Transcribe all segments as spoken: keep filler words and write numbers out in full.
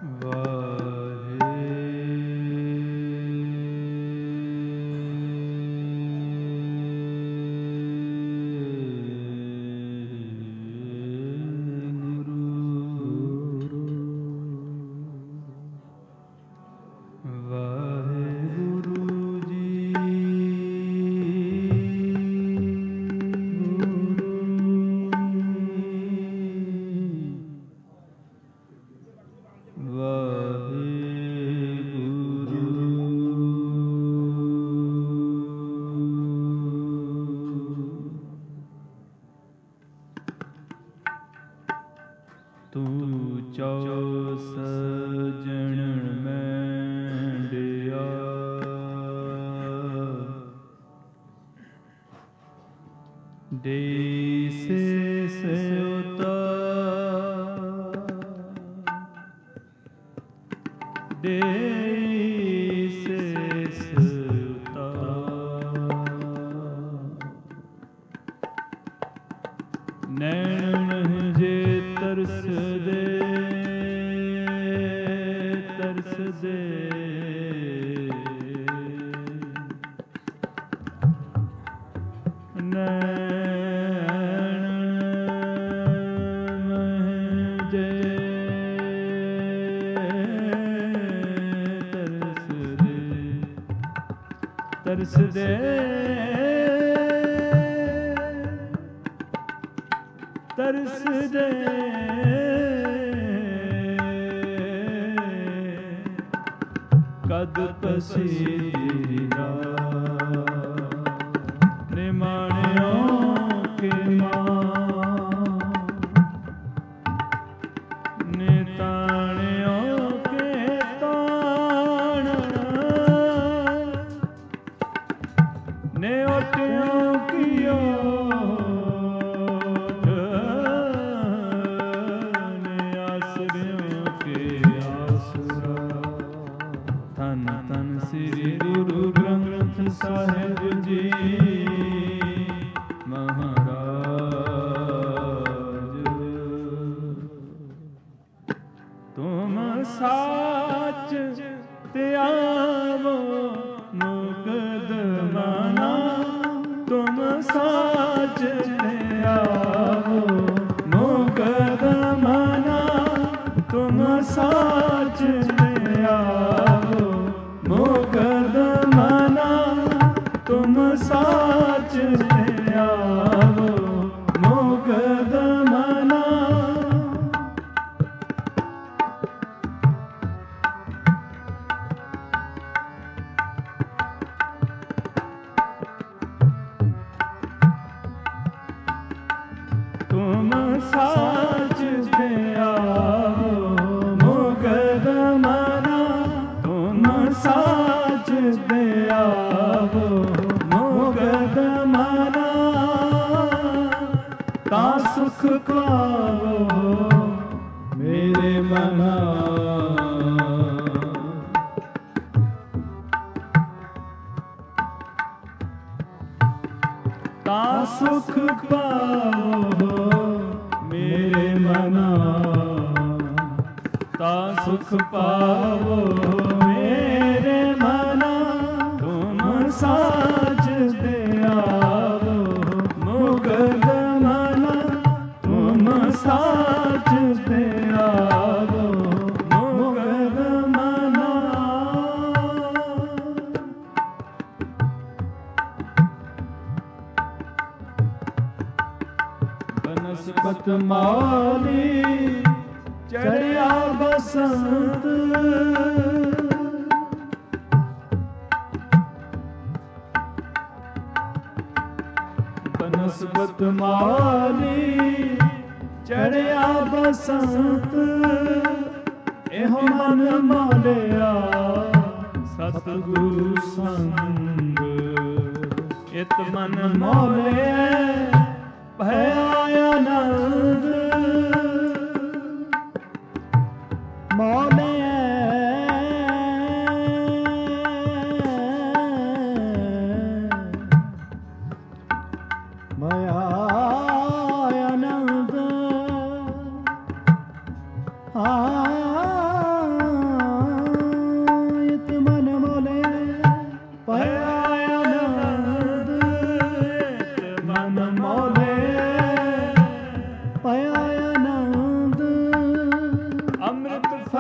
Ah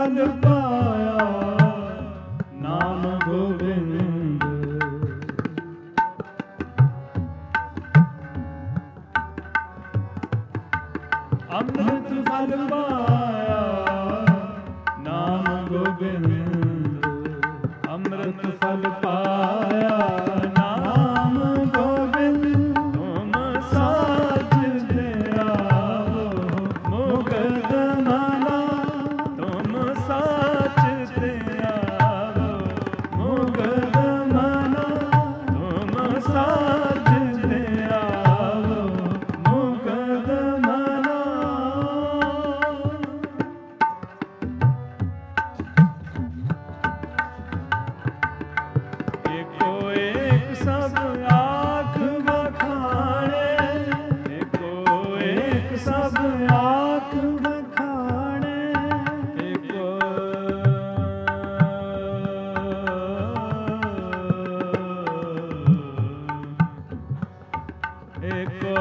फल पाया नाम गोविंद। अमृत फल पाया नाम गोविंद। अमृत फल पाया नाम गोविंद। तुम साज दे आवो मुकद माला। तुम साज दे आवो मुकद माला। तुम साज दे आवो मुकद माला। एको एक सब आँख बखाने। एको एक सब आँख बखाने। एको एको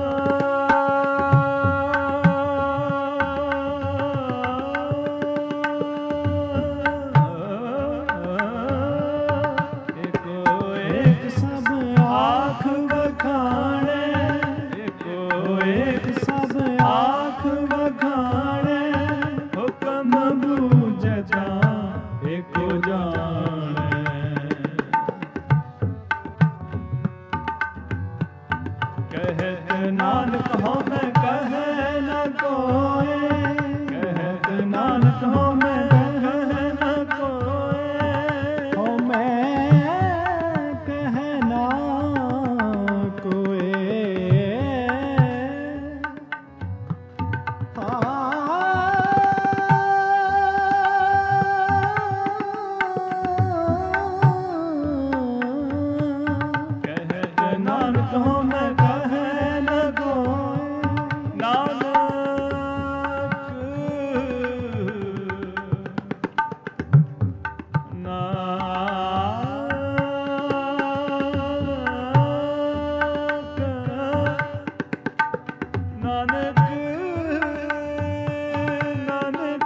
एक सब आँख बखाने। एको एक सब आँख बखाने। हुक्म बूझता एको जाने। कहत नानक हो मैं कह न कोय। कहत नानक हो मैं कह न कोय। हो मैं कह ना कोय। कहत नानक हो मैं कह न कोय। नानक नानक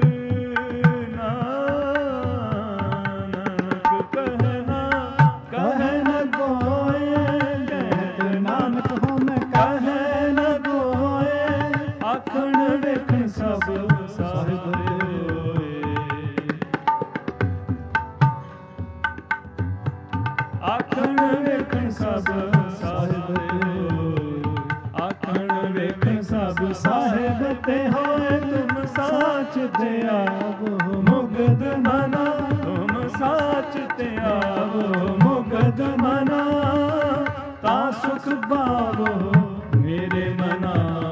नानक कहना कह न कोय। कहत नानक हो मैं कह न कोय। आखण देखण सब साहिब होए। आखण देखण सब साहिब होए। आखण देखण सब साहिब ते होए। तुम साच ते आवो मुगद मना। तुम साच ते आवो मुगद मना। ता सुख पावो मेरे मना।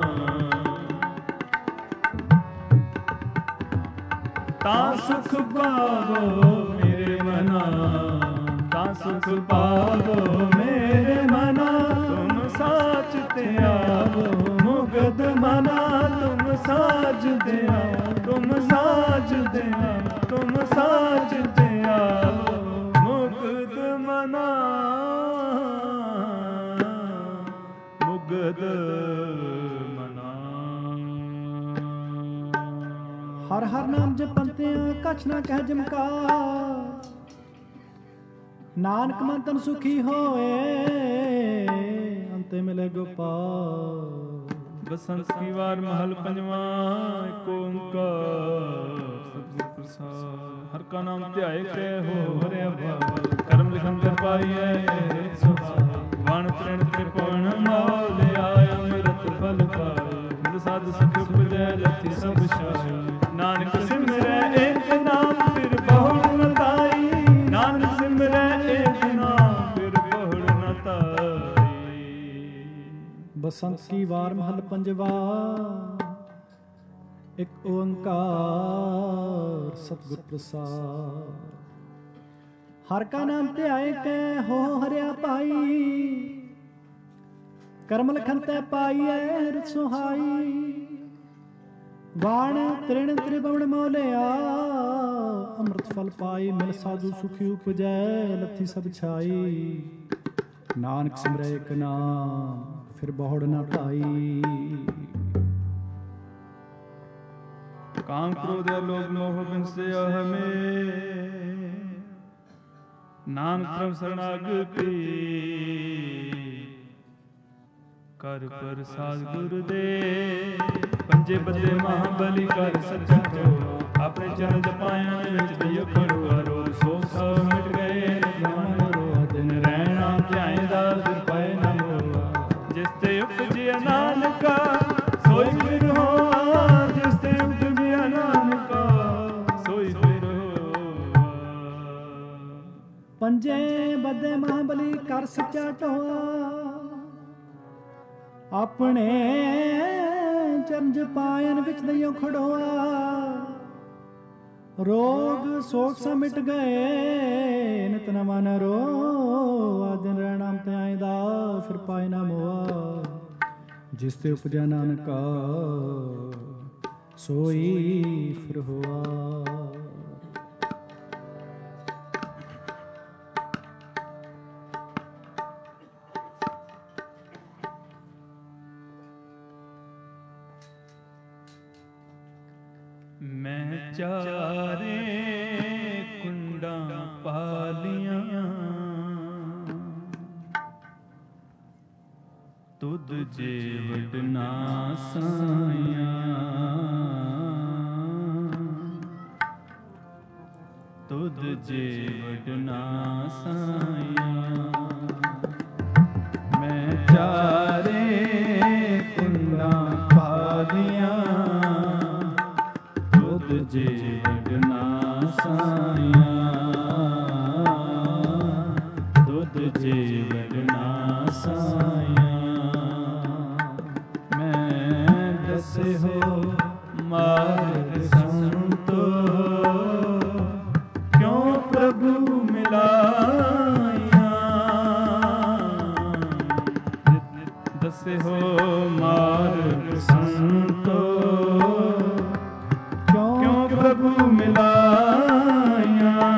ता सुख पावो मेरे मना। ता सुख पावो मेरे मना। तुम साच ते आवो मुगद मना। तुम साज दे आओ तुम साज दे आओ तुम साज दे आओ मुगद मना। मुगद मना। हर हर नाम जपंतिया कछ ना कह जमकार। नानक मन तन सुखी होए अंते मिले गोपाल। बसंत की वार महल पंजवा एक ओंकार सतगुर प्रसाद। हर का नाम ध्याए के हो हरे भाव। कर्म लिखन कर पाइए वाण प्रण त्रिकोण मौल आय। अमृत फल पाए मिल साध सुख उपजै लथि सब छाय। नानक सिमरै एक नाम फिर बहुड़ न ताई। नानक सिमरै एक नाम फिर बहुड़ न ताई। बसंत की वार महल पंजवा एक ओंकार सतगुर प्रसाद। हर का नाम ध्याए कै हो हरिया पाई। करम लखन तै पाईऐ रित सुहाई। वाण तृण त्रिभुवन मोलिया अमृत फल पाई। मिल साधु सुखी उपजै लथी सब छाई। नानक सिमरै एक नाम फिर बहुड़ न पाई। ਕਾਮ ਕ੍ਰੋਧ ਲੋਭ ਮੋਹ ਬਿਨਸਿਆ ਹਮੇ ਨਾਨਕ ਪ੍ਰਭ ਸਰਣਾਗਤੀ ਕਰ ਪ੍ਰਸਾਦ ਗੁਰ ਦੇ ਪੰਜੇ ਬੱਦੇ ਮਹਾਬਲੀ ਕਰ ਸੱਚਾ ਤੋ ਆਪਣੇ ਚਰਨ ਜਪਾਇਣ ਵਿੱਚ ਦਿਓ ਖੜੋ ਰੋ ਸੋ ਸਭ ਮਿਟ ਗਏ ਮਨ ਰੋ ਦਿਨ ਰਹਿਣਾ ਧਿਆਏ ਦਾ ਦਿਨ ਪਾਏ ਨਾ ਮੋਆ ਜਿਸ ਤੇ ਉਪਜਿਆ ਨਾਨਕਾ ਸੋਈ ਫਿਰ ਹੋਆ ਜਿਸ ਤੇ ਉਪਜਿਆ ਨਾਨਕਾ ਸੋਈ ਫਿਰ ਹੋਆ ਪੰਜੇ ਬੱਦੇ ਮਹਾਬਲੀ ਕਰ ਸੱਚਾ ਟੋਆ ਆਪਣੇ ਚਰਨ ਜਪਾਇਨ ਵਿੱਚ ਦਈਓ ਖੜੋਆ ਰੋਗ ਸੋਖ ਸਭ ਮਿਟ ਗਏ ਨਿਤ ਨਵਾਂ ਨ ਰੋਆ ਦਿਨ ਰਹਿਣਾ ਧਿਆਏ ਦਾ ਫਿਰ ਪਾਏ ਨਾ ਮੋਆ ਜਿਸ ਤੇ ਉਪਜਿਆ ਨਾਨਕਾ ਸੋਈ ਫਿਰ ਹੋਆ। ਮੈਂ ਚਾਰੇ ਕੁੰਡਾਂ ਪਾਲੀਆਂ ਤੁਧ ਜੇ ਵਡਨਾ ਸਾਈਆਂ ਤੁਧ ਜੇ ਵਡਨਾ ਸਾਈਆਂ ਮੈਂ ਚਾਰੇ ਕੁੰਡਾਂ ਪਾਲੀਆਂ ਤੁਧ ਜੇ ਵਡਨਾ ਸਾਈਆਂ ਤੁਧ ਜੇ ਵਡਨਾ ਸਾਈਆਂ ਮੈਂ ਦਸੇ ਹੋ ਮਾਰਗ ਸੰਤੋ ਕਿਉਂ ਪ੍ਰਭੂ ਮਿਲਾਈਆਂ ਦਸੇ ਹੋ ਮਾਰਗ ਸੰਤੋ ਕਿਉਂ ਪ੍ਰਭੂ ਮਿਲਾਈਆਂ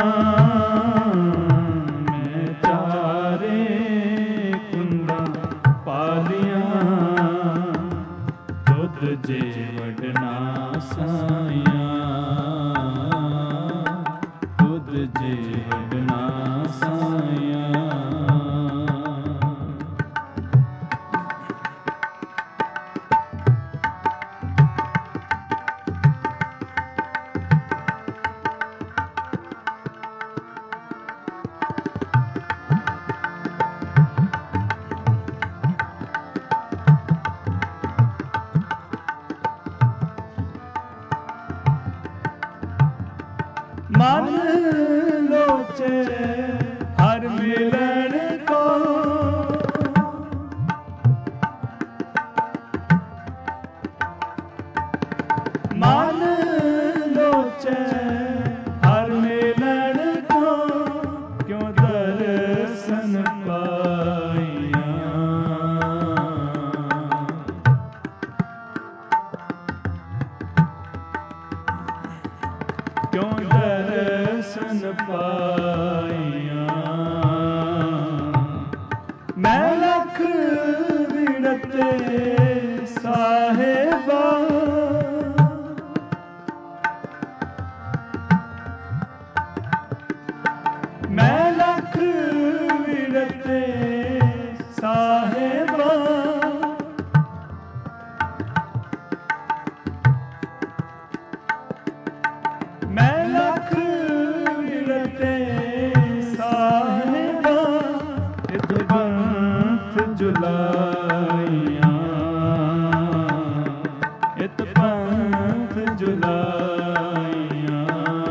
ਮੈਂ ਚਾਰੇ ਕੁੰਡਾਂ ਪਾਲੀਆਂ ਤੁਧ ਜੇ ਵਡਨਾ ਸਾਈਆਂ ਤੁਧ ਜੇ ਵਡਨਾ ਸਾਈਆਂ ਮਨ ਲੋਚੇ ਹਰ ਮਿਲਣ ਕੋ ਮਨ ਲੋਚੇ ਹਰ ਮਿਲਣ ਕੋ ਕਿਉਂ ਦਰਸ਼ਨ ਪਾਈਆਂ ਕਿਉਂ ਦਰਸ਼ਨ ਪਾਈਆਂ ਮੈਂ ਲੱਖ ਵਿੜਤੇ ਸਾਹਿਬਾ ਮੈਂ ਲੱਖ ਵਿੜਤੇ ਸਾਹਿਬਾ ਮੈਂ ਲੱਖ ਵਿੜਤੇ ਸਾਹਿਬਾ ਇਤ ਪੰਥ ਜੁਲਾਈਆਂ ਇਤ ਪੰਥ ਜੁਲਾਈਆਂ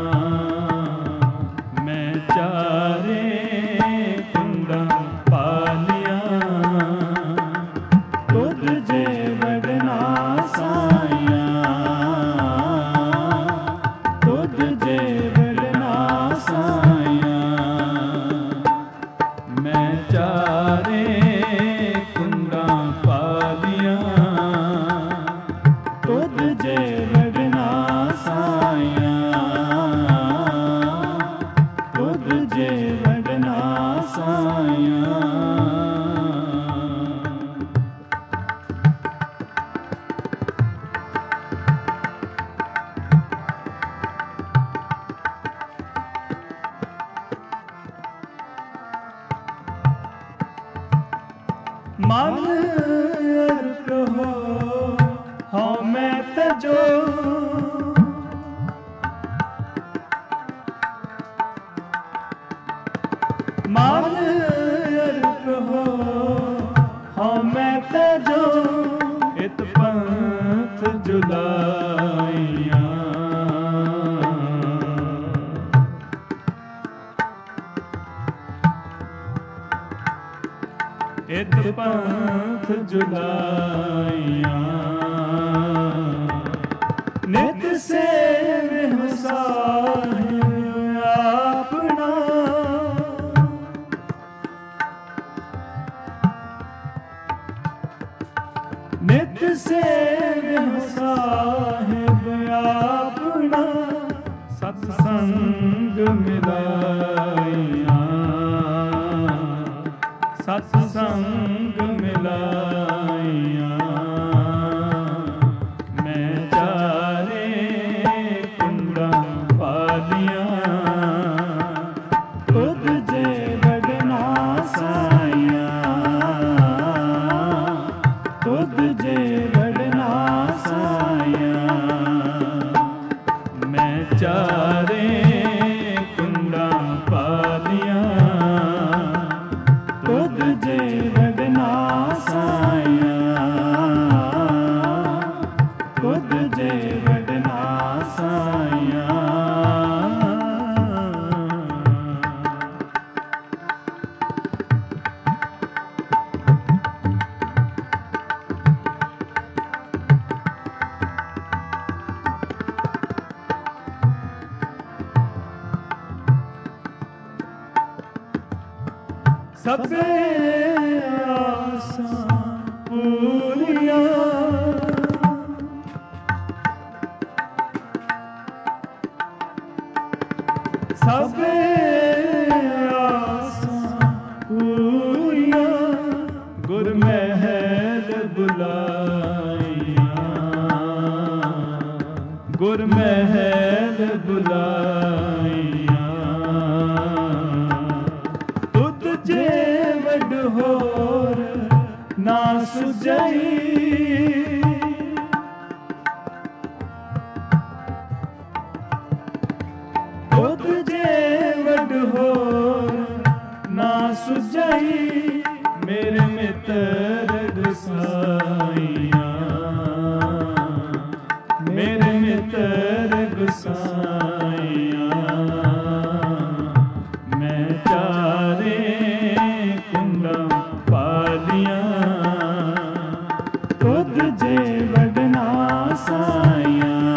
ਮੈਂ ਚਾਰੇ ਕੁੰਡਾਂ ਪਾਲੀਆਂ ਤੁਧ ਜੇ ਵਡਨਾ ਸਾਈਆਂ ਤੁਧ ਜੇ ਵਡਨਾ ਸਾਈਆਂ ਮੈਂ ਚਾਰੇ ਕੁੰਡਾਂ ਪਾਲੀਆਂ ਤੁਧ ਜੇ ਵਡਨਾ ਸਾਈਆਂ ਤੁਧ ਜੇ ਵਡਨਾ ਸਾਈਆਂ ਮਨ ਅਰਪ ਹੋ ਹਉ ਮੈਂ ਤਜੋ ਮਨ ਅਰਪ ਹੋ ਹਉ ਮੈਂ ਤਜੋ ਇਤ ਪੰਥ ਜੁਲਾਈਆਂ ਇਤ ਪੰਥ ਜੁਲਾਈਆਂ ਨਿਤ ਸੇਵਿ ਸਾਹਿਬ ਆਪਣਾ ਨਿਤ ਸੇਵਿ ਸਾਹਿਬ ਆਪਣਾ ਸਤ ਸੰਗ ਮਿਲਾਈਆਂ ਸਤ ਸੰਗ ਮਿਲਾਈਆਂ ਮੈਂ ਚਾਰੇ ਕੁੰਡਾਂ ਪਾਲੀਆਂ ਤੁਧ ਜੇ ਵਡਨਾ ਸਾਈਆਂ ਤੁਧ ਜੇ ਵਡਨਾ ਸਾਈਆਂ ਮੈਂ ਚਾਰੇ ਕੁੰਡਾਂ ਪਾਲੀਆਂ ਤੁਧ ਜੇ ਵਡਨਾ ਸਾਈਆਂ ਤੁਧ ਜੇ ਵਡਨਾ ਸਾਈਆਂ ਸਭੇ ਆਸਾਂ ਪੂਰੀਆਂ ਸਭੇ ਆਸਾਂ ਪੂਰੀਆਂ ਗੁਰ ਮਹਿਲ ਬੁਲਾਈਆਂ ਗੁਰ ਮਹਿਲ ਬੁਲਾਈਆਂ ਜੇ ਵੱਡ ਹੋਰ ਨਾ ਸੁਝਈ ਤੁਧ ਜੇ ਵੱਡ ਹੋਰ ਨਾ ਸੁਝਈ ਮੇਰੇ ਮਿੱਤਰ ਗੁਸਾਈਆਂ ਮੇਰੇ ਮਿੱਤਰ ਗੁਸਾਈਆਂ ਮੈਂ ਚਾਰੇ ਪਾਲੀਆਂ ਤੁਧ ਜੇ ਵਡਨਾ ਸਾਈਆਂ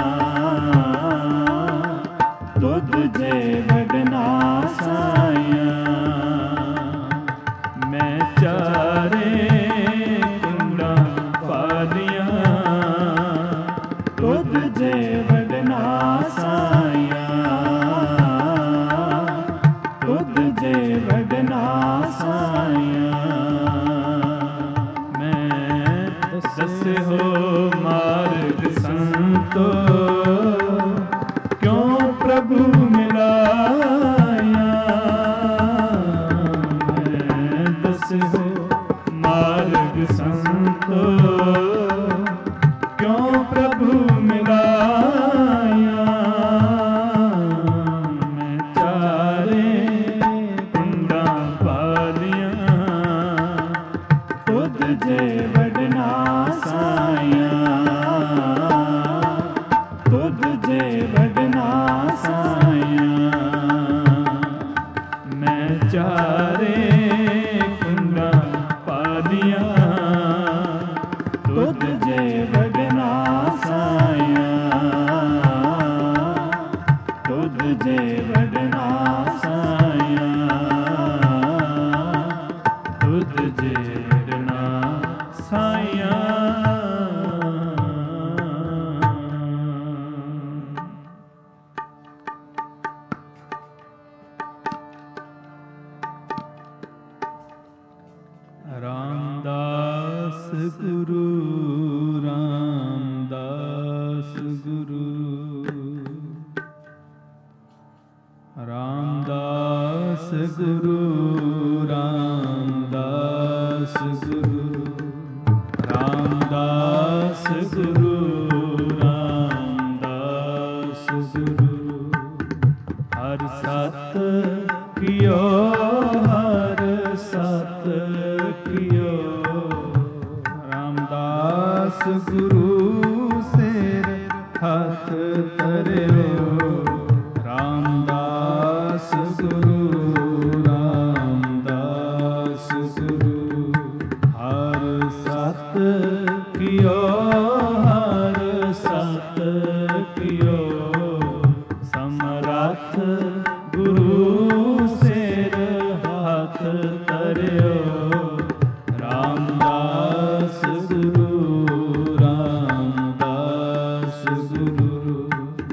ਤੁਧ ਜੇ ਵਡਨਾ ਸਾਈਆਂ ਮੈਂ ਚਾਰੇ ਕੁੰਡਾਂ ਪਾਲੀਆਂ ਤੁਧ ਜੇ ਵਡਨਾ ਸਾਈਆਂ ਤੁਧ ਜੇ ਵਡਨਾ ਸਾਈਆਂ ਦਸਿਓ ਮਾਰਗ ਸੰਤੋ ਕਿਉ ਪ੍ਰਭੂ ਮਿਲਾਇਆ ਮੈਂ ਦਸਿਓ ਮਾਰਗ ਸੰਤੋ ਕਿਉ ਪ੍ਰਭੂ ਮਿਲਾਇਆ ਮੈਂ ਚਾਰੇ ਕੁੰਡਾਂ ਪਾਲੀਆਂ ਤੁਧ ਜੇ ਵਡਨਾ ਸਾਈਆਂ ਤੁਧ ਜੇ ਵਡਨਾ ਸਾਈਆਂ ਮੈਂ ਚਾਰੇ ਕੁੰਡਾਂ ਪਾਲੀਆਂ ਤੁਧ ਜੇ ਵਡਨਾ ਸਾਈਆਂ ਤੁਧ ਜੇ ਵਡਨਾ ਸਾਈਆਂ ਤੁਧ ਜੇ ਵਡਨਾ ਸਾਈਆਂ ਰਾਮਦਾਸ ਗੁਰੂ ਰਾਮਦਾਸ ਗੁਰੂ ਰਾਮਦਾਸ ਗੁਰੂ ਰਾਮਦਾਸ ਗੁਰੂ ਸਤ ਕਿਓ, ਹਰ ਸਤ ਕਿਓ। ਰਾਮਦਾਸ ਗੁਰੂ ਸਿਰ ਹੱਥ ਧਰਿਓ, ਰਾਮਦਾਸ ਗੁਰੂ, ਰਾਮਦਾਸ ਗੁਰੂ। ਹਰ ਸਤ ਕਿਓ, ਹਰ ਸਤ ਕਿਓ। ਸਮਰੱਥ ਗੁਰੂ ਸਿਰ ਹੱਥ ਧਰਿਓ, ਰਾਮਦਾਸ ਗੁਰੂ, ਰਾਮਦਾਸ ਗੁਰੂ।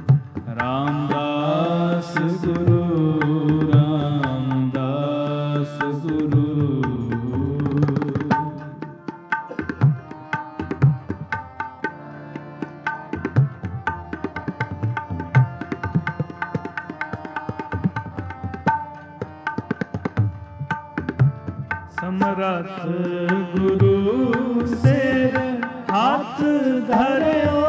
ਰਾਮਦਾਸ ਗੁਰੂ, ਰਾਮਦਾਸ ਗੁਰੂ। ਸਮਰੱਥ ਗੁਰੂ ਸਿਰ ਹੱਥ ਧਰਿਓ,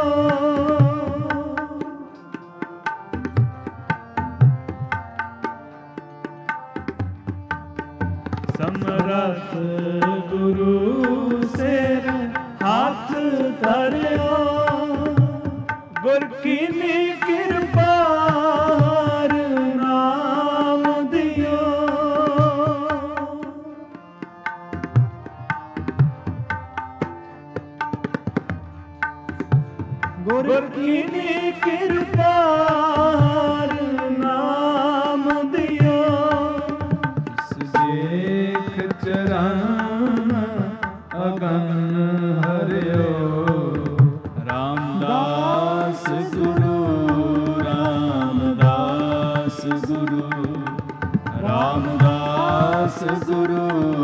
ਸਮਰੱਥ ਗੁਰੂ ਸਿਰ ਹੱਥ ਧਰਿਓ। ਗੁਰ ਕੀਨੀ ਕਿਰਪਾ ਹਰ ਨਾਮ ਦਿਓ, ਗੁਰ ਕੀਨੀ ਕਿਰਪਾ ਹਰ ਨਾਮ ਦਿਓ। ਦੇਖ ਚਰਨ ਅਗਨ ਹਰਿਓ, ਰਾਮਦਾਸ ਗੁਰੂ, ਰਾਮਦਾਸ ਗੁਰੂ। ਰਾਮਦਾਸ ਗੁਰੂ,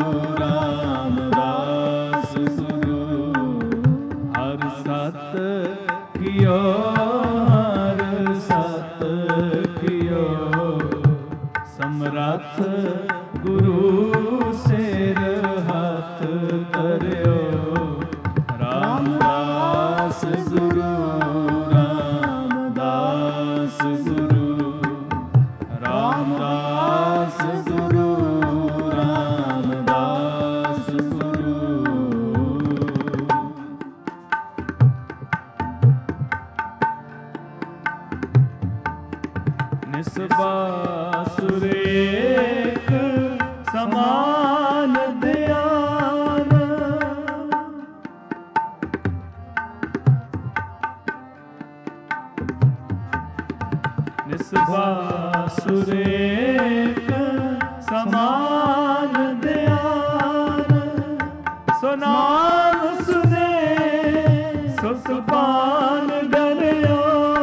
ਰਾਮਦਾਸ ਗੁਰੂ। ਹਰ ਸਤ ਕਿਓ, ਹਰ ਸਤ ਕਿਓ। ਸਮਰੱਥ ਗੁਰੂ ਸਿਰ ਹੱਥ ਧਰਿਓ, ਰਾਮਦਾਸ ਗੁਰੂ, ਰਾਮਦਾਸ ਗੁਰੂ। ਰਾਮਦਾਸ ਗੁਰੂ, ਰਾਮਦਾਸ ਗੁਰੂ। ਨਿਸਬਾਸੁਰੇਕ ਸਮਾਨ ਦਿਆਨ, ਨਿਸਬਾਸੁਰੇਕ ਸਮਾਨ ਦਿਆਨ। ਸੋ ਨਾਮ ਸੁਨੇ ਸੋ ਸੁਭਾਨ ਡਰਿਓ,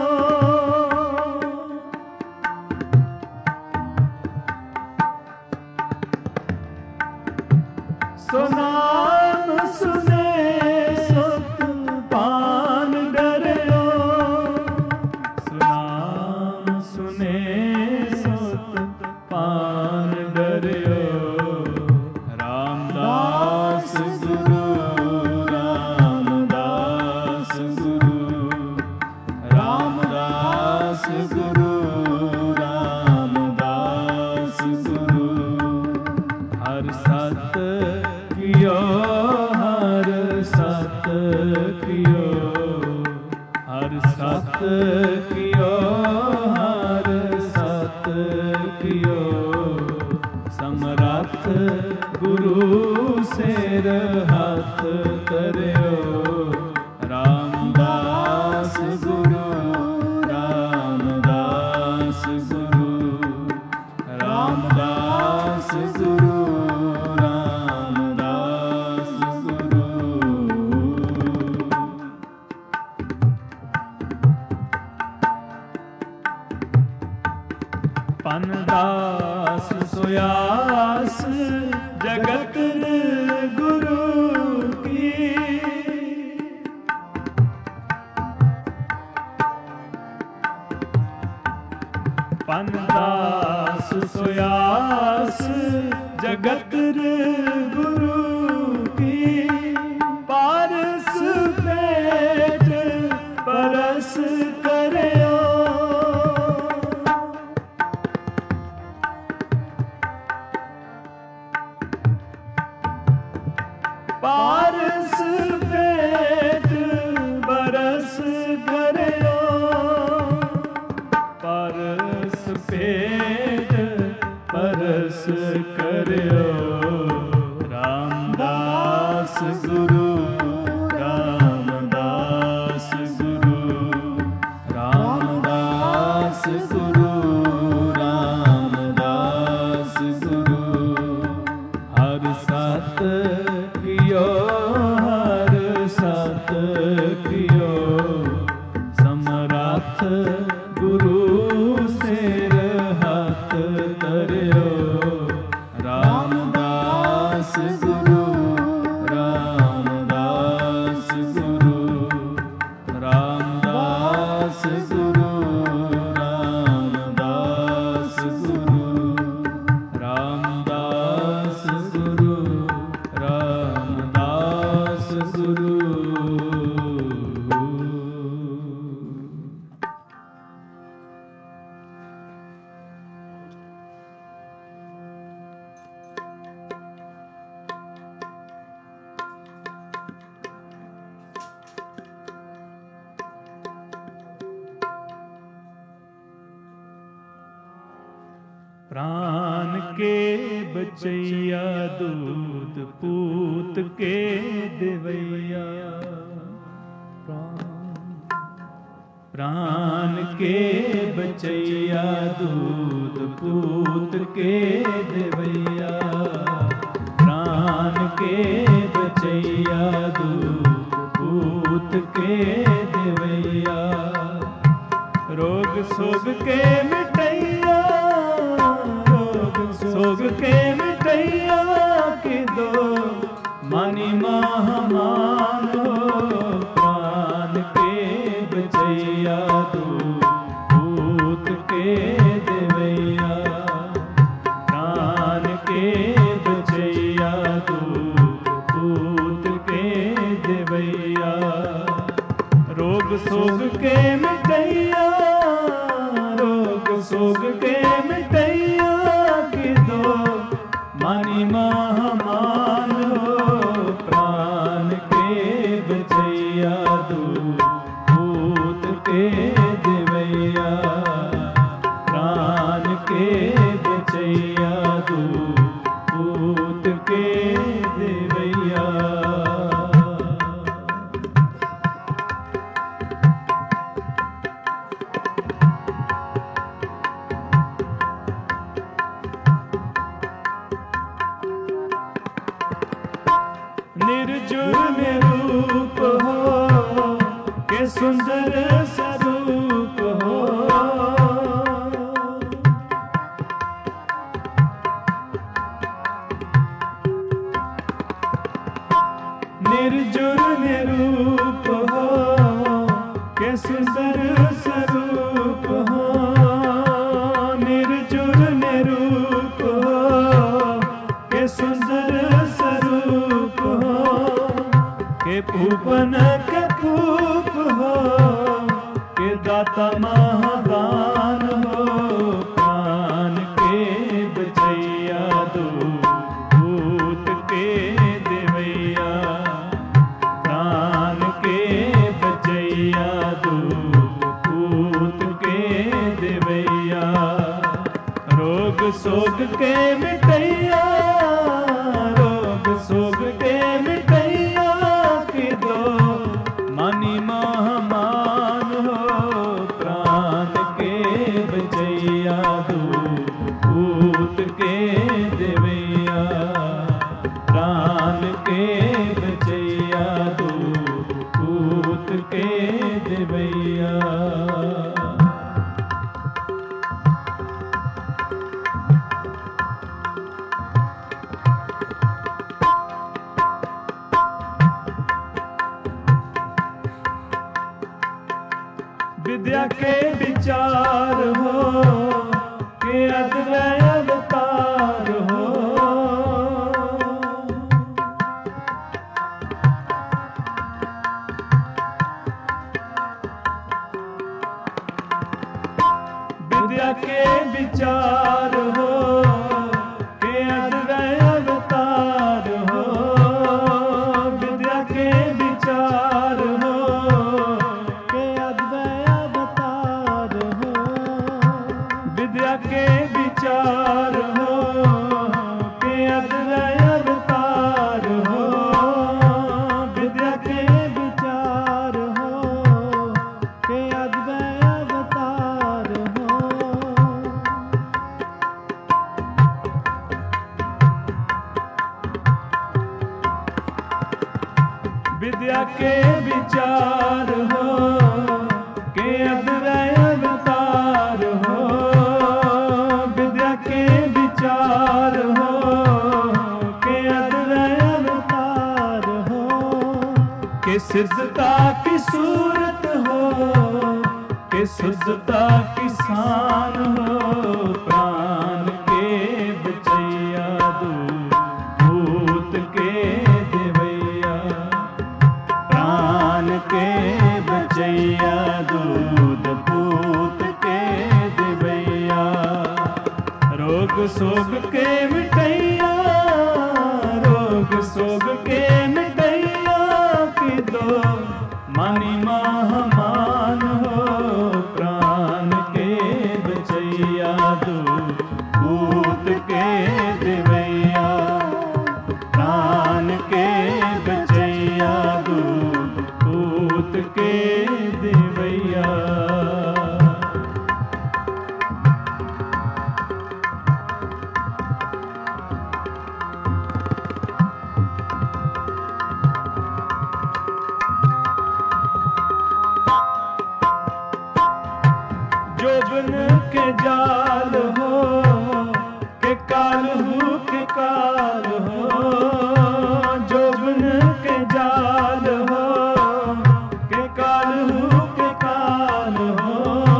ਸੋ ਨਾਮ ਸੁਨੇ ਸੁਖ ਪਾਨ ਡਰਿਓ। ਸੋ ਨਾਮ ਸੁਨੇ ਸੁਖ ਪਾਨ ਡਰਿਓ, ਰਾਮਦਾਸ ਗੁਰੂ, ਰਾਮਦਾਸ ਗੁਰੂ। ਰਾਮਦਾਸ ਗੁਰੂ, ਰਾਮਦਾਸ ਗੁਰੂ। ਹਰ ਸਤ ਕਿਓ, ਹਰ ਸਤ ਕਿਓ। ਹਰ ਸਤ ਕਿਓ, ਹਰ ਸਤ ਕਿਓ। ਸਮਰੱਥ ਗੁਰੂ ਸਿਰ ਹੱਥ ਧਰਿਓ, ਰਾਮਦਾਸ ਗੁਰੂ, ਰਾਮਦਾਸ ਗੁਰੂ। ਰਾਮਦਾਸ ਗੁਰੂ, ਰਾਮਦਾਸ ਗੁਰੂ। ਪਨਦਾਸ ਸੋਇਆਸ ਜਗਤ ਗੁਰੂ ਕੀ। ਪਨਦਾਸ ਸੋਇਆਸ ਜਗਤ ਗੁਰੂ ਕੀ। ਪਾਰਸ ਭੇਟ ਪਰਸ ਕਰਿਓ, भेद परस करियो रामदास गुरु रामदास गुरु रामदास गुरु रामदास गुरु हर सत कियो हर सत कियो समरथ गुरु सिर हाथ धरियो रामदास गुरु रामदास गुरु रामदास गुरु रामदास गुरु रामदास गुरु रामदास गुरु। प्राण के बचैया दूध पूत के देवैया प्राण के बचैया दूध पूत के देवैया प्राण के बचैया दूध पूत के देवैया रोग सोग के मिटैया सोग के मिटैया के दो मानी महामान हो प्राण के बचैया दो भूत के देवैया प्राण के बचैया दो भूत के देवैया रोग सोग के मिटैया रोग सोग के मिटैया मानी महामान हो प्राण के बचैया दो भूत के देवैया प्राण के बचैया दो भूत के देवैया। निर्जुर में रूप हो के सुंदर स्वरूप हो निर्जुर में रूप हो के सुंदर स्वरूप हो निर्जुर में रूप हो के सुंदर स्वरूप के पूपन के पूप हो के दाता महादान हो प्राण के बचैया दो भूत के देवैया प्राण के बचैया दो भूत के देवैया रोग सोग के मिटैया रोग सोग के मिटैया मानी महामान हो प्राण के बचैया दो भूत के देवैया प्राण के बचैया दो भूत के देवैया। विद्या के विचार हो के अद्वय अवतार हो विद्या के विचार हो के अद्वय अवतार हो विद्या के विचार हो के अद्वय अवतार हो विद्या के विचार हो के अद्वय अवतार हो, विद्या के विचार हो के अद्वय अवतार हो। विद्या के विचार हो के अद्वय अवतार हो, विद्या के विचार हो के अद्वय अवतार हो। के सिद्धता की सूरत हो के शुद्धता की शान हो, प्राण के बचैया दूत भूत के देवैया, प्राण के बचैया दूध पूत के देवैया। रोग सोग के मिटैया, रोग सोग के मिटैया की दो मानी महामान हो, प्राण के बचैया दूध पूत के देवैया, प्राण के बचैया दूध पूत के देवैया। जोबन के जाल हो के काल हो के काल हो, जोबन के जाल हो के काल हो के काल हो।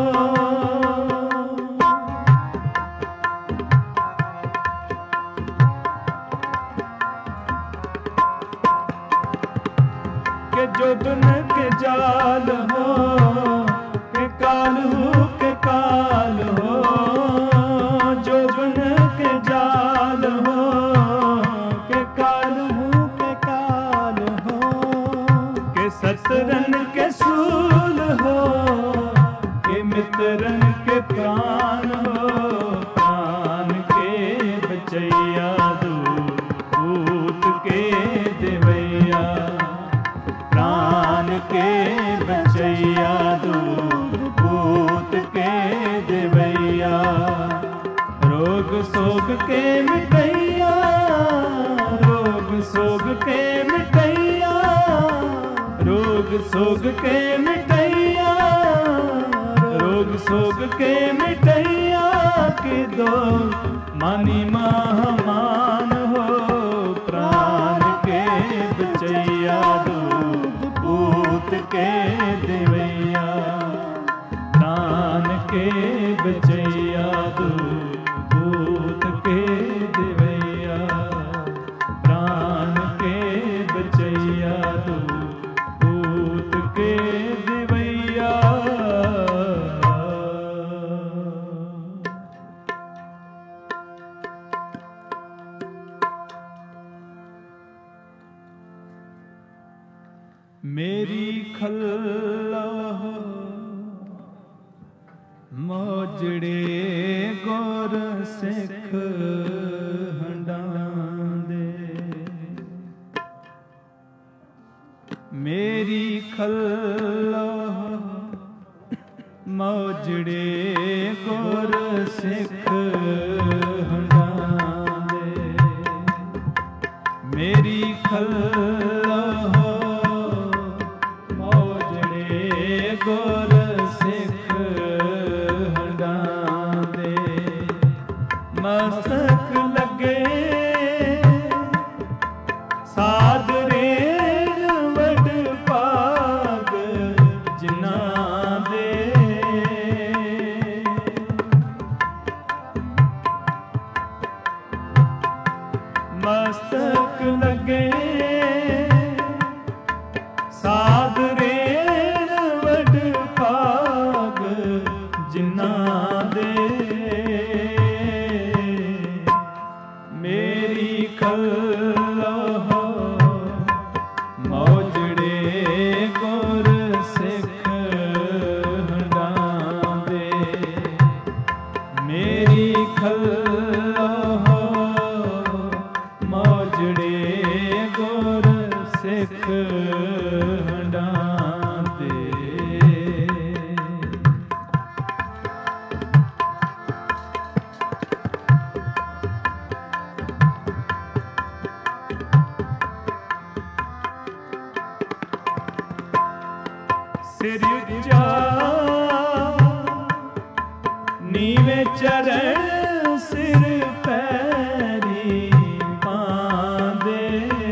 के जोबन के जाल हो के काल हो के काल हो, जोबन के जाल हो के काल हो के काल हो। के सतरन के सूल हो के मित्रन के प्राण हो, प्राण के बचैया दूत भूत के देवैया, प्राण के बचैया दूत भूत के देवैया। रोग सोग के मिटैया, रोग सोग के मिटैया, रोग सोग के मिटैया, रोग सोग के मिटैया के दो मानी महामान हो, प्राण के बचैया दूत भूत के देवैया, प्राण के बचैया दूत भूत के देवैया, प्राण के बचैया दूत भूत के देवैया। मेरी खल्ला मोजड़े गोर सिख हंडांदे, मेरी खल्ला मोजड़े गोर सिख हंडांदे, मेरी खल्ला मोजड़े गोर सिख हंडांदे। मस्तक लगे सादरे वड पाग जिना दे, मस्तक लगे सादरे वड पाग जिना दे। मेरी खल्लो मोजड़े गोर सिख हंडांदे, मेरी ਖੱਲੋ ਮੋਜੜੇ ਗੁਰ ਸਿੱਖ ਹੰਡਾਂਦੇ। ਸਿਰ ਉੱਚਾ ਨੀਵੇਂ ਚਰਨ ਸਿਰ ਪੈਰੀ ਪਾਂਦੇ।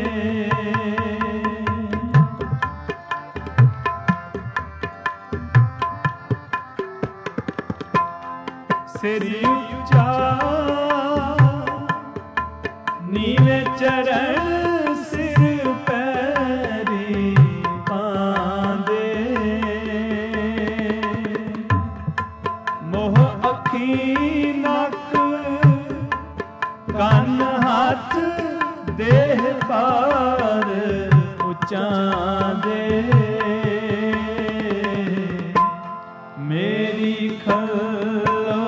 ਸਿਰ ਉੱਚਾ ਨੀਵੇਂ ਚਰਨ ਸਿਰ ਪੈਰੀ ਪਾਂਦੇ। ਮੋਹ ਅੱਖੀ ਨੱਕ ਕੰਨ ਹੱਥ ਦੇਹ ਪਾਰ ਉਚਾਂਦੇ। ਮੇਰੀ ਖੱਲੋ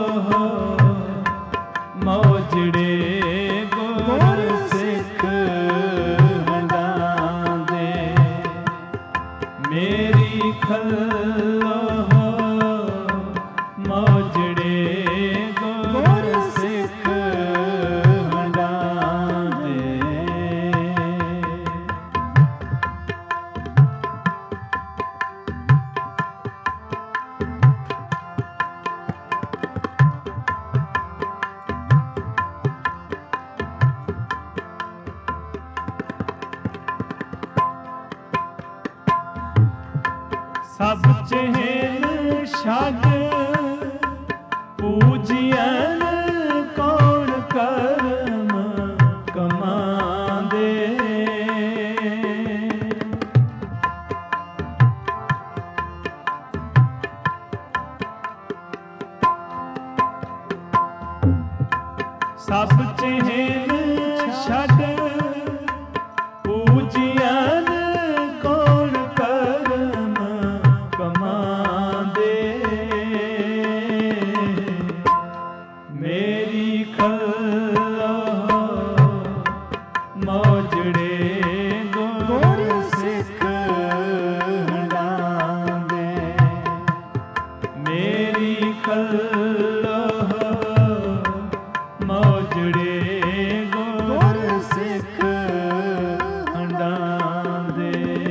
ਮੋਜੜੇ ਗੁਰ ਸਿੱਖ ਹੰਡਾਂਦੇ। ਮੇਰੀ ਖੱਲੋ ਮੋਜੜੇ ਗੁਰ ਸਿੱਖ ਹੰਡਾਂਦੇ। ਸਭ ਚਹਿਲ ਛੱਡ ਪੂਜੀਐਨ ਕੌਣ ਕਰਮ ਕਮਾਂਦੇ। ਸਭ ਚਹਿਲ ਛੱਡ ਪੂਜੀਐਨ ਕੌਣ ਕਰਮ ਕਮਾਂਦੇ। ਮੇਰੀ ਖੱਲੋ ਮੋਜੜੇ ਗੁਰ ਸਿੱਖ ਹੰਡਾਂਦੇ। ਮੇਰੀ ਖੱਲੋ ਮੋਜੜੇ ਗੁਰ ਸਿੱਖ ਹੰਡਾਂਦੇ।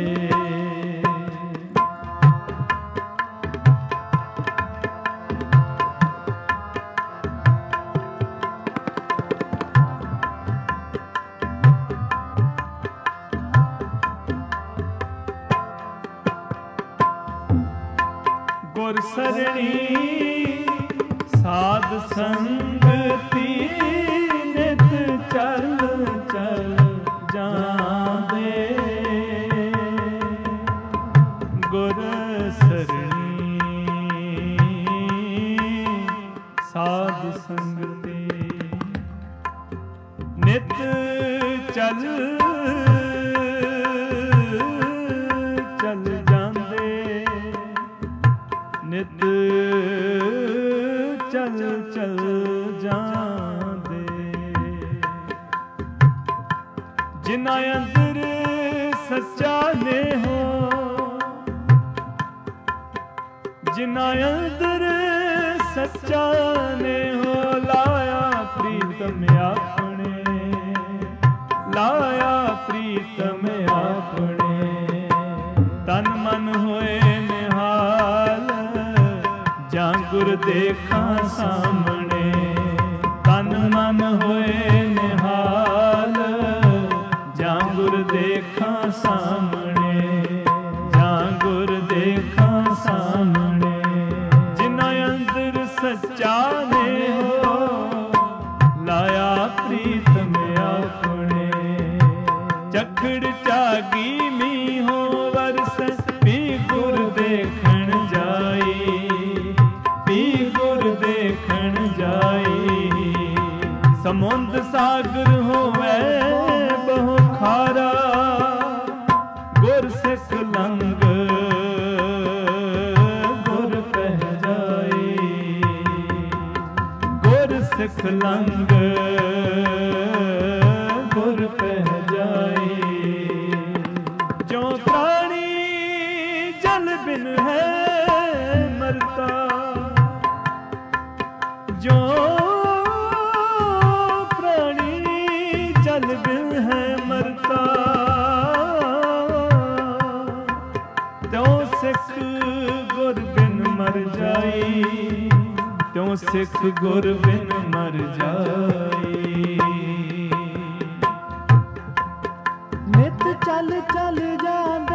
ਗੁਰ ਸਰਣੀ ਸਾਧ ਸੰਗਤੀ ਨਿਤ ਚਲ ਚਲ ਜਾਂਦੇ। ਗੁਰ ਸਰਣੀ ਸਾਧ ਸੰਗਤੀ ਨਿਤ ਚਲ ਚਲ ਜਾਂਦੇ। ਨਿਤ ਚਲ ਚਲ ਜਾਂਦੇ। ਜਿਨ੍ਹਾਂ ਅੰਦਰ ਸੱਚਾ ਨੇਹੋ, ਜਿਨ੍ਹਾਂ ਅੰਦਰ ਸੱਚਾ ਨੇਹੋ, ਲਾਇਆ ਪ੍ਰੀਤਮ ਆਪਣੇ, ਲਾਇਆ ਪ੍ਰੀਤਮ ਆਪਣੇ। ਤਨ ਮਨ ਹੋਏ ਨਿਹਾਲ, ਜਾਂ ਗੁਰ ਦੇਖਾਂ ਸਾਹਮਣੇ। ਤਨ ਮਨ ਹੋਏ ਨਿਹਾਲ, ਜਾਂ ਗੁਰ ਦੇਖਾਂ ਸਾਹਮਣੇ, ਜਾਂ ਗੁਰ ਦੇਖਾਂ ਸਾਹਮਣੇ। ਜਿਨ੍ਹਾਂ ਅੰਦਰ ਸੱਚਾ ਨੇਹੋ, ਲਾਇਆ ਪ੍ਰੀਤਮ ਆਪਣੇ। ਚਖੜ ਚਾਗੀ ਮੀਂਹੋ ਵਰਸ, ਵੀ ਗੁਰ ਦੇਖਣ ਜਾਈ, ਵੀ ਗੁਰ ਦੇਖਣ ਜਾਈ। ਸਮੁੰਦ ਸਾਗਰ ਹੋਵੇ ਬਹੁ ਖਾਰਾ, ਗੁਰ ਸਿੱਖ ਲੰਘ ਗੁਰ ਪਹਿ ਜਾਈ। ਗੁਰ ਸਿੱਖ ਸਿੱਖ ਲੰਗ ਗੁਰ ਪਹਿ ਜਾਈ। ਜੋ ਪ੍ਰਾਣੀ ਜਲ ਬਿਨ ਹੈ ਮਰਤਾ, ਜੋ ਪ੍ਰਾਣੀ ਜਲ ਬਿਨ ਹੈ ਮਰਤਾ, ਤਿਉ ਸਿੱਖ ਗੁਰ ਬਿਨ ਮਰ ਜਾਈ, ਤਿਉ ਸਿੱਖ ਗੁਰ ਬਿਨ ਮਰ ਜਾਈ। ਨਿਤ ਚੱਲ ਚੱਲ ਜਾਂਦੇ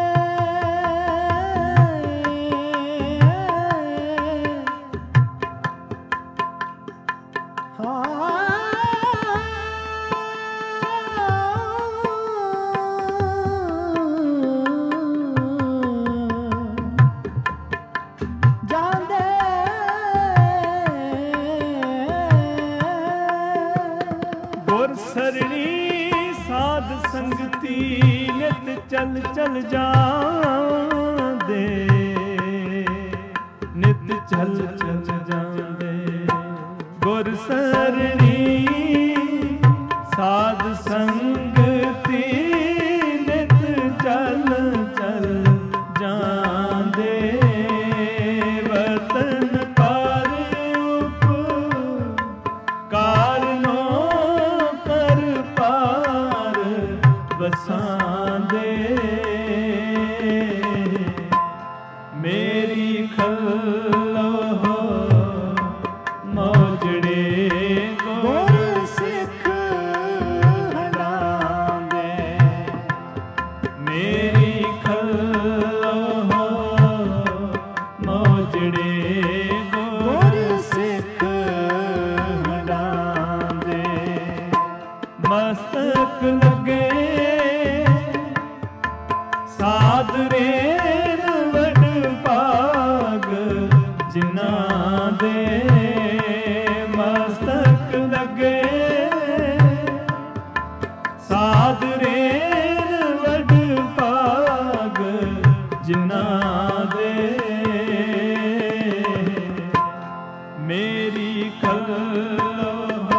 ਸਰਣੀ ਸਾਧ ਸੰਗਤੀ ਨਿਤ ਚਲ ਚਲ ਜਾਂਦੇ, ਨਿਤ ਚਲ ਚਲ ਜਾਂਦੇ। ਗੁਰ ਸਰਣੀ ਸਾਧ ਸੰਗਤੀ ਨਿਤ ਚਲ ਚਲ ਜਾਂਦੇ, ਵਤਨ ਪਰ ਉਪਕਾਰ ਬਸਾਂਦੇ। ਮੇਰੀ ਖਲੋ ਮੋਜੜੇ ਗੁਰ ਸਿੱਖ ਹੰਡਾਂਦੇ, ਮੇਰੀ ਖਲੋ ਮੋਜੜੇ ਗੁਰ ਸਿੱਖ ਹੰਡਾਂਦੇ। ਮਸਤਕ ਲਗੇ ਸਾਧ ਰੇਨ ਵਡ ਭਾਗ ਜਿਨ੍ਹਾਂ ਦੇ, ਮਸਤਕ ਲਗੇ ਸਾਧ ਰੇਨ ਵਡ ਭਾਗ ਜਿਨ੍ਹਾਂ ਦੇ। ਮੇਰੀ ਖਲੋ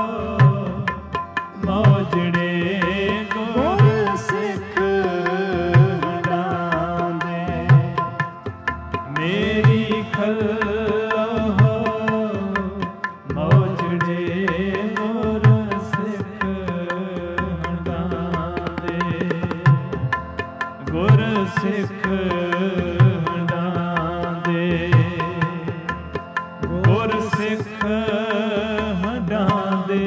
ਮੋਜੜੇ ਗੁਰ ਸਿੱਖ ਹੰਡਾਂਦੇ, ਮੇਰੀ ਖਲੋ ਮੋਜੜੇ ਗੁਰ ਸਿੱਖ ਹੰਡਾਂਦੇ, ਗੁਰ ਸਿੱਖ ਹੰਡਾਂਦੇ, ਗੁਰ ਸਿੱਖ ਹੰਡਾਂਦੇ।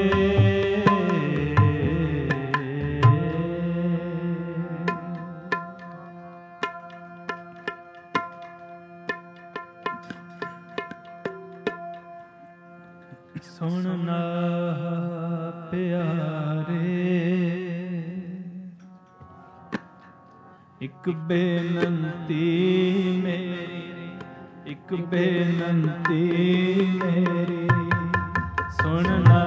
ਸੁਣ ਨਾ ਪਿਆਰੇ ਇੱਕ ਬੇਨੰਤੀ ਮੇਰੀ, ਇੱਕ ਬੇਨੰਤੀ ਮੇਰੀ, ਸੁਣ ਨਾ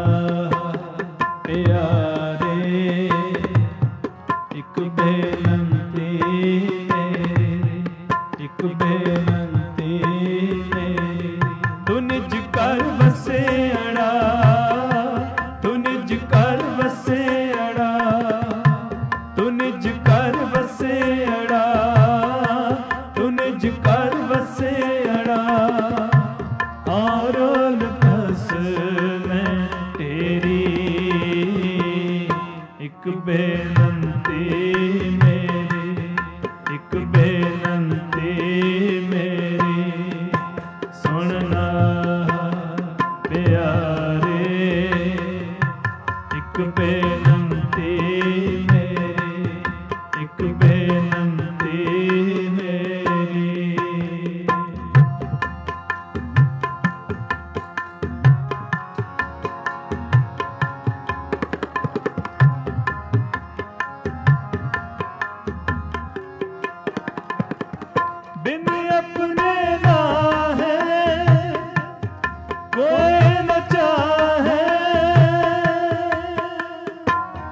ਪਿਆਰੇ ਇੱਕ ਬੇਨੰਤੀ ਮੇਰੀ, ਇੱਕ ਬੇਨੰਤੀ ਮੇਰੀ। ਤੂੰ ਨਿਜ ਘਰ ਵਸੇੜਾ, ਤੂੰ ਨਿਜ ਘਰ ਵਸੇੜਾ, ਤੂੰ ਨਿਜ ਘਰ ਵਸੇੜਾ, ਤੂੰ ਨਿਜ ਘਰ ਵਸੇੜਾ। ਔਰਲ ਬਸ ਮੈਂ ਤੇਰੀ ਇੱਕ ਬੇਨੰਤੀ ਮੇਰੀ, ਇੱਕ ਬੇਨੰਤੀ ਮੇਰੀ, ਸੁਣ ਨਾ ਪਿਆਰੇ ਇੱਕ ਬੇਨੰਤੀ ਮੇਰੀ, ਇੱਕ ਬੇਨੰਤੀ ਮੇਰੀ। बिन अपने ना है कोई न चाहे,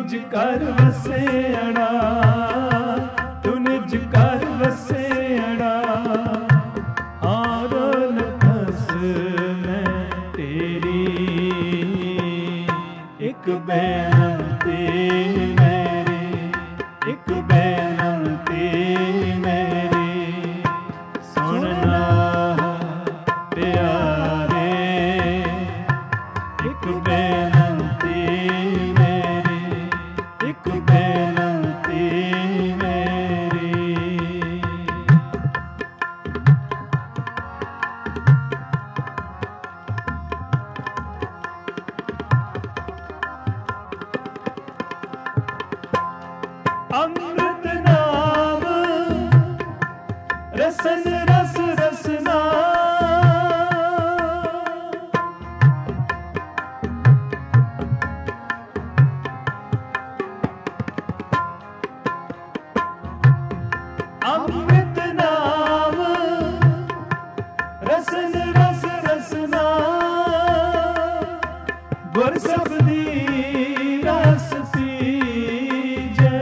ਨਿਜ ਘਰ ਵਸੇੜਾ, ਤੂੰ ਨਿਜ ਘਰ ਵਸੇੜਾ, ਆਰਲ ਫਸ ਮੈਂ ਤੇਰੀ, ਇੱਕ ਬੇਨਤੀ ਮੇਰੀ, ਇੱਕ ਬੇਨਤੀ ਮੇਰੀ, ਸੁਣਨਾ ਪਿਆਰੇ, ਇੱਕ ਬੇਨਤੀ ਮੇਰੀ, ਇੱਕ ਬੇਨਤੀ ਮੇਰੀ। ਅੰਮ੍ਰਿਤ ਨਾਮ ਰਸਨ ਰਸ ਰਸਨਾ, ਅੰਮ੍ਰਿਤ ਨਾਮ ਰਸਨ ਰਸ ਰਸਨਾ, ਗੁਰ ਸਬਦੀ ਰਸ ਪੀਜੈ,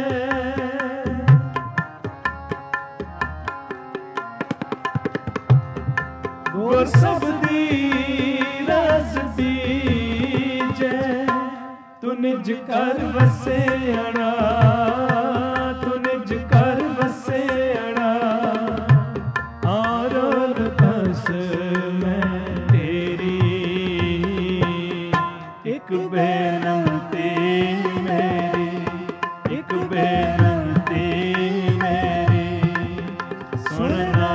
ਗੁਰ ਸਬਦੀ ਰਸ ਪੀਜੈ, ਤੂੰ ਨਿਜ ਘਰ ਵਸੇੜਾ, ਤੂੰ ਨਿਜ ਘਰ ਵਸੇੜਾ, ਆਰਲ ਫਸ ਮੈਂ ਤੇਰੀ, ਇੱਕ ਬੇਨਤੀ ਮੇਰੀ, ਇੱਕ ਬੇਨਤੀ ਮੇਰੀ, ਸੁਣਨਾ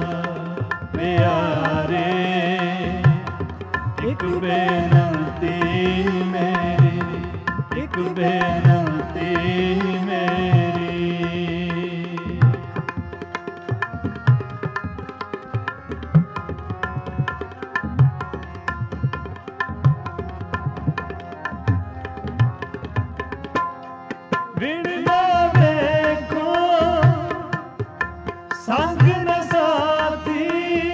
ਪਿਆਰੇ, ਇੱਕ ਬੇਨਤੀ ਮੇਰੀ, ਇੱਕ ਬੇਨਤੀ ਮੇਰੀ। ਵਿਣ ਨਾ ਵੇਖੋ ਸੰਗ ਨ ਸਾਥੀ,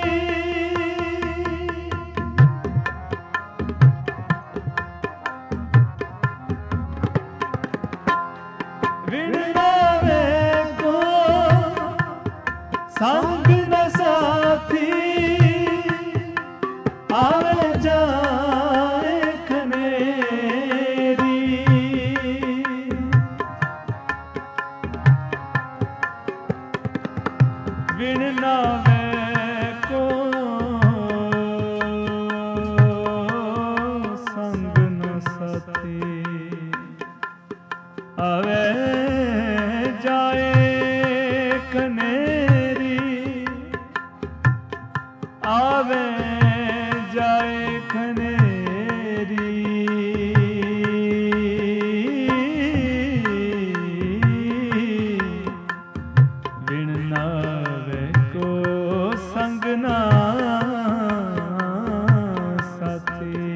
ਵਿਣ ਨਾ ਵੇਖੋ ਸੰਗ ਨ ਸਾਥੀ, ਆਵੇ ਜਾਏ ਖਨੇਰੀ, ਵਿਣ ਨਾ ਵੇਖੋ ਸੰਗ ਨ ਸਾਥੀ, ਆਵੇ ਜਾਏ ਕਨੇਰੀ, ਆਵੇ ਜਾਏ ਕਨੇਰੀ, ਵਿਣ ਨਾ ਵੇਖੋ ਸੰਗ ਨਾ ਸਾਥੀ,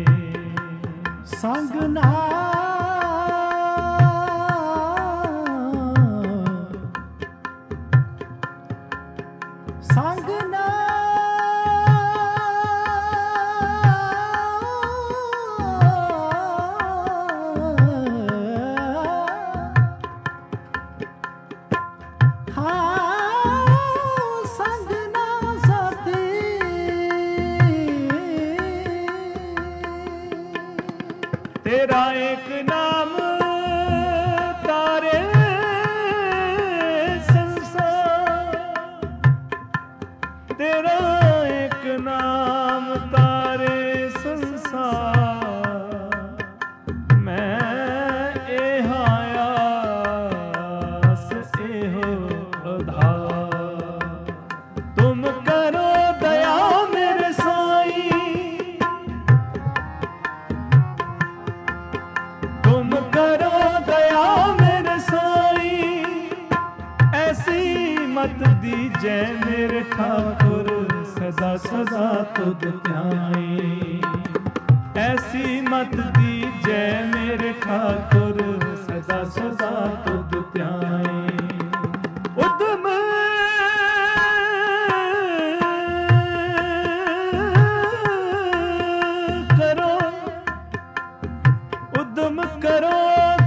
ਸੰਗ ਨਾ ਸੰਗ ਨਾ ਹਾਂ ਸੰਗ ਨਾ ਸਾਥੀ, ਤੇਰਾ ਇੱਕ ਨਾਮ ਤਾਰੇ ਸੰਸਾਰ, ਤੇਰਾ ਇੱਕ ਨਾਮ ਤਾਰੇ ਸੰਸਾਰ, ਮੈਂ ਇਹ ਆਸ ਇਹੋ ਉਧਾਰ, ਤੁਮ ਕਰੋ ਦਇਆ ਮੇਰੇ ਸਾਈਂ, ਤੁਮ ਕਰੋ ਦਇਆ ਮੇਰੇ ਸਾਈਂ, ਐਸੀ ਮਤ ਦੀਜੈ ਮੇਰੇ ਠਾਕੁਰ, ਸਦਾ ਸਦਾ ਤੁਧ ਧਿਆਈ, ਐਸੀ ਮਤ ਦੀਜੈ ਮੇਰੇ ਠਾਕੁਰ, ਸਦਾ ਸਦਾ ਤੁਧ ਧਿਆਈ। ਉਦਮ ਕਰੋ, ਉਦਮ ਕਰੋ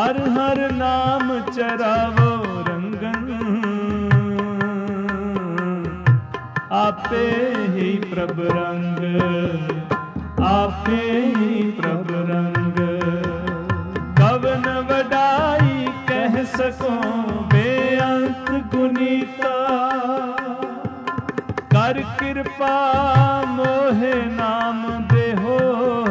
ਹਰ ਹਰ ਨਾਮ ਚਰਾਵੋ ਰੰਗਨ, ਆਪੇ ਹੀ ਪ੍ਰਭ ਰੰਗ, ਆਪੇ ਹੀ ਪ੍ਰਭ ਰੰਗ। ਕਵਨ ਵਡਾਈ ਕਹਿ ਸਕੋ ਬੇਅੰਤ ਗੁਨੀਤਾ, ਕਰ ਕਿਰਪਾ ਮੋਹਿ ਨਾਮ ਦੇਹੋ,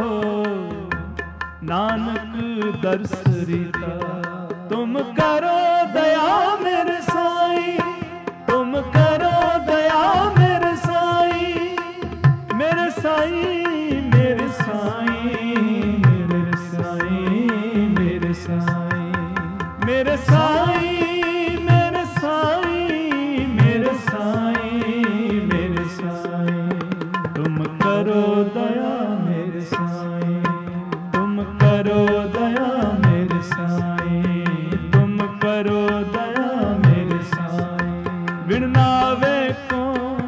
ਨਾਨਕ ਦਰਸ ਰੀਤਾ। ਤੁਮ ਕਰੋ ਦਇਆ ਮੇਰੇ ਸਾਈ, ਤੁਮ ਕਰੋ ਦਇਆ ਮੇਰੇ ਸਾਈ, ਮੇਰੇ ਸਾਈ ਮੇਰੇ ਸਾਈ, ਮੇਰੇ ਸਾਈ ਮੇਰੇ ਸਾਈ, ਮੇਰੇ ਸਾਈ ਮੇਰੇ ਸਾਈ, ਮੇਰੇ ਸਾਈ ਮੇਰੇ ਸਾਈ। ਤੁਮ ਕਰੋ ਦਇਆ ਮੇਰੇ ਸਾਈ, ਤੁਮ ਕਰੋ ਦਇਆ ਮੇਰੇ ਸਾਈ, ਤੁਮ ਕਰੋ ਦਇਆ ਮੇਰੇ ਸਾਈ। ਬਿਨ ਨਾਵੇ ਕੋ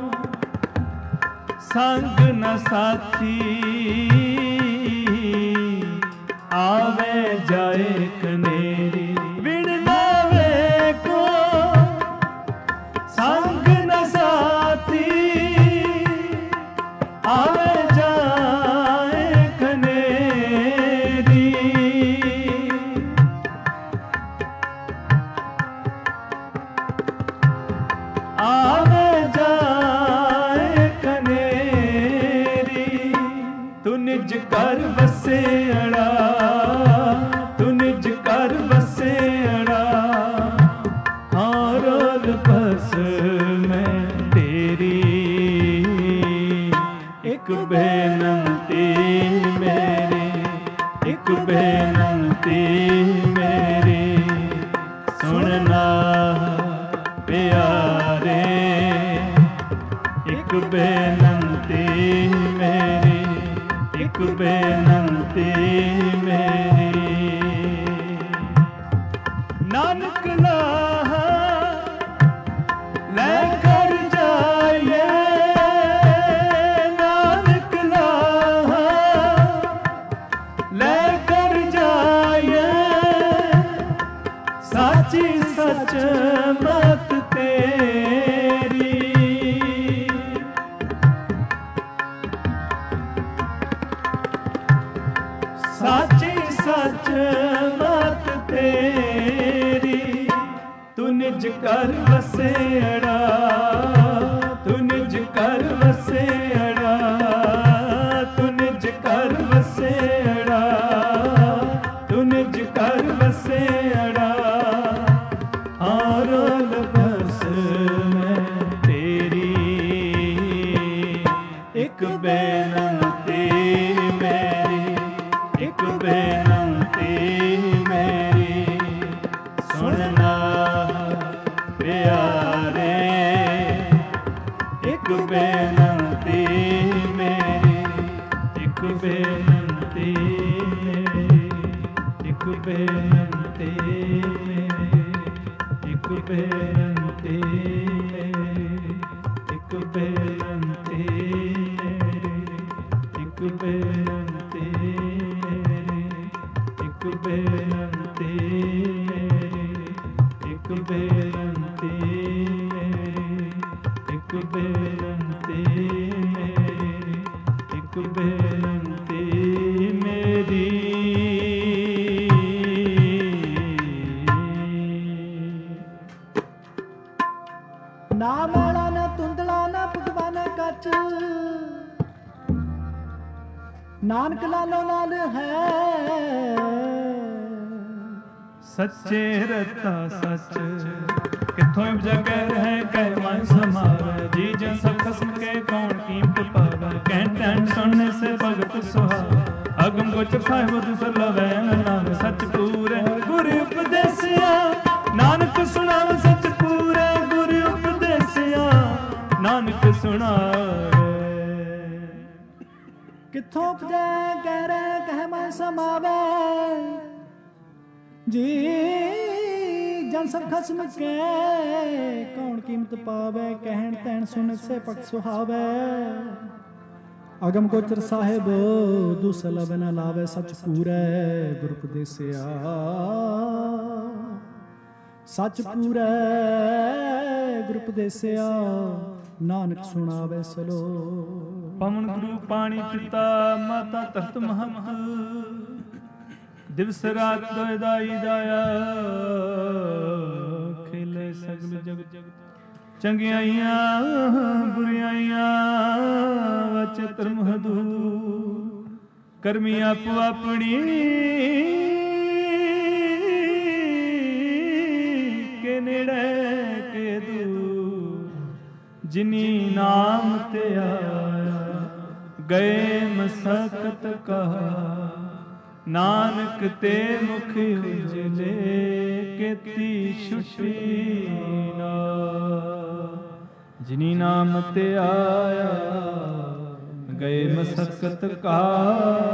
ਸੰਗ ਨ ਸਾਥੀ, ਆਵੇ ਜਾਏ ਕਨੇਰੀ। ਬਿਨ ਨਾਵੇ ਕੋ ਸੰਗ ਨ ਸਾਥੀ, ਆਵੇ ਜਾਏ ਕਨੇਰੀ। ਆਵੇ ਜਾਏ ਕਨੇਰੀ। ਤੂੰ ਨਿਜ ਘਰ ਵਸੇੜਾ, ਤੂੰ ਨਿਜ ਘਰ ਵਸੇੜਾ, ਹਾਂ ਰੋਲ ਬਸ ਮੈਂ ਤੇਰੀ। ਇੱਕ ਬੇਨਤੀ ਮੇਰੀ, ਇੱਕ ਬੇਨਤੀ ਮੇਰੀ, ਸੁਣਨਾ ਪਿਆਰੇ। ਇੱਕ ਬੇਨਤੀ ਮੇਰੀ, ਇੱਕ ਬੇਨਤੀ ਮੇਰੀ। ਨਾਨਕ ਲਾਹਾ ਲੈ ਕਰ ਜਾਈਏ, ਨਾਨਕ ਲਾਹਾ ਲੈ ਕਰ ਜਾਈਏ। ਸਾਚੀ ਸੱਚ ਮਤ ਤੇਰੀ, ਸਾਚੀ ਸੱਚ ਮਤ ਤੇਰੀ। ਤੂੰ ਨਿਜ ਘਰ ਵਸੇੜਾ, ਤੂੰ ਨਿਜ ਘਰ ਵਸੇੜਾ, ਤੂੰ ਨਿਜ ਘਰ ਵਸੇੜਾ, ਤੂੰ ਨਿਜ ਘਰ ਵਸੇੜਾ। ਹਾਂ ਰੋਲ ਬਸ ਮੈਂ ਤੇਰੀ। ਇੱਕ ਬੇਨਤੀ ਮੇਰੀ, ਇੱਕ ਬੇਨਤੀ ਮੇਰੀ, ਸੁਣਨਾ ਪਿਆਰੇ। ਇੱਕ ਬੇਨਤੀ ਮੇਰੀ, ਇੱਕ ਬੇਨਤੀ ਮੇਰੀ, ਇੱਕ ਬੇਨਤੀ ਮੇਰੀ, ਇੱਕ ਬੇਨਤੀ ਮੇਰੀ, ਇੱਕ ਬੇਨਤੀ ਮੇਰੀ, ਇੱਕ ਬੇਨਤੀ ਮੇਰੀ, ਇੱਕ ਬੇਨਤੀ ਮੇਰੀ, ਇੱਕ ਬੇਨਤੀ ਮੇਰੀ, ਇੱਕ ਬੇਨਤੀ ਮੇਰੀ, ਇੱਕ ਬੇਨਤੀ ਮੇਰੀ। ਨਾ ਮੈਲਾ ਨਾ ਧੁੰਦਲਾ ਨਾ ਭਗਵਾਨ ਕੱਚ, ਨਾਨਕ ਲਾਲੋ ਲਾਲ ਹੈ। ਸੱਚੇ ਰਤਾ ਸੱਚ ਕਿੱਥੋਂ ਉਪਜੈ ਰਹਿ ਕਹਿ ਮਨ ਸਮਾਵੈ। ਜੀ ਜਨ ਸਭ ਖਸਮ ਕੇ ਕੌਣ ਕੀਮਤ ਪਾਵੈ। ਕਹਿਣ ਟੈਣ ਸੁਣਨੇ ਸੇ ਭਗਤ ਸੁਹਾਵੈ। ਅਗਮ ਗੋਚਰ ਸਾਹਿਬ ਦੁਸਰ ਲਵੈ ਨਾਮ ਸੱਚ ਪੂਰੇ ਗੁਰ ਉਪਦੇਸਿਆ। ਨਾਨਕ ਸੁਣਾਵ ਸੱਚ ਪੂਰੇ ਗੁਰ ਉਪਦੇਸਿਆ। ਨਾਨਕ ਸੁਣਾਵੇ ਕਿੱਥੋਂ ਉਪਜੈ ਕਹਿ ਰਹਿ ਕਹਿ ਮਨ ਸਮਾਵੈ। ਜੀ ਜਨ ਸਭ ਖਸਮ ਕੇ ਕੌਣ ਕੀਮਤ ਪਾਵੈ। ਕਹਿਣ ਤੈਣ ਸੁਣ ਸੇ ਭਗਤ ਸੁਹਾਵੈ। ਅਗਮ ਗੋਚਰ ਸਾਹਿਬ ਦੂਸਰਾ ਬਿਨ ਲਾਵੇ ਸਚ ਪੂਰੈ ਗੁਰ ਉਪਦੇਸਿਆ ਸਚ ਪੂਰੈ ਗੁਰ ਉਪਦੇਸਿਆ ਨਾਨਕ ਸੁਣਾਵੇ ਸਲੋ ਪਵਨ ਗੁਰੂ ਪਾਣੀ ਪਿਤਾ ਮਾਤਾ ਧਰਤ ਮਹਤ ਦਿਵਸ ਰਾਤ ਦੋਇ ਦਾਈ ਦਾਇਆ ਖੇਲੇ ਸਗਲ ਜਗਤ ਚੰਗਿਆਈਆਂ ਬੁਰਿਆਈਆਂ ਵਚ ਧਰਮ ਹਦੂ ਕਰਮੀ ਆਪੋ ਆਪਣੀ ਕੇ ਨੇੜੇ ਕੇ ਦੂਰ ਜਿਨੀ ਨਾਮ ਤੇ ਆਇਆ ਗਏ ਮਸਕਤ ਕਹਾ ਨਾਨਕ ਤੇ ਮੁਖ ਉਜਲੇ ਕੀਤੀ ਛੁਟੀ ਨਾ ਜਿਨੀ ਨਾਮ ਤੇ ਆਇਆ ਗਏ ਮਸਕਤ ਕਹਾ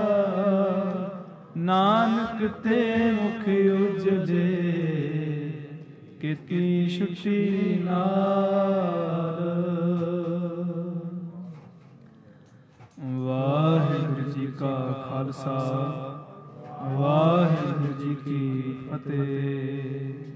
ਨਾਨਕ ਤੇ ਮੁਖ ਉਜਲੇ ਕੀਤੀ ਛੁਟੀ ਨਾਲ। ਵਾਹਿਗੁਰੂ ਜੀ ਕਾ ਖਾਲਸਾ ਵਾਹਿਗੁਰੂ ਜੀ ਕੀ ਫਤਿਹ।